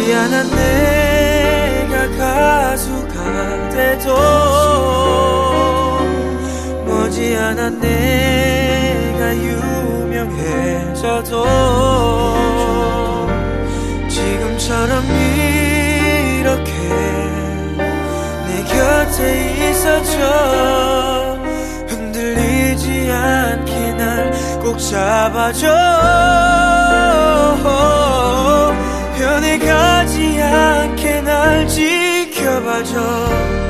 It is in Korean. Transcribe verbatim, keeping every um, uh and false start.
머지않아 내가 가수가 돼도 머지않아 내가 유명해져도 지금처럼 이렇게 내 곁에 있어줘 흔들리지 않게 날 꼭 잡아줘 변해가지 않게 날 지켜봐줘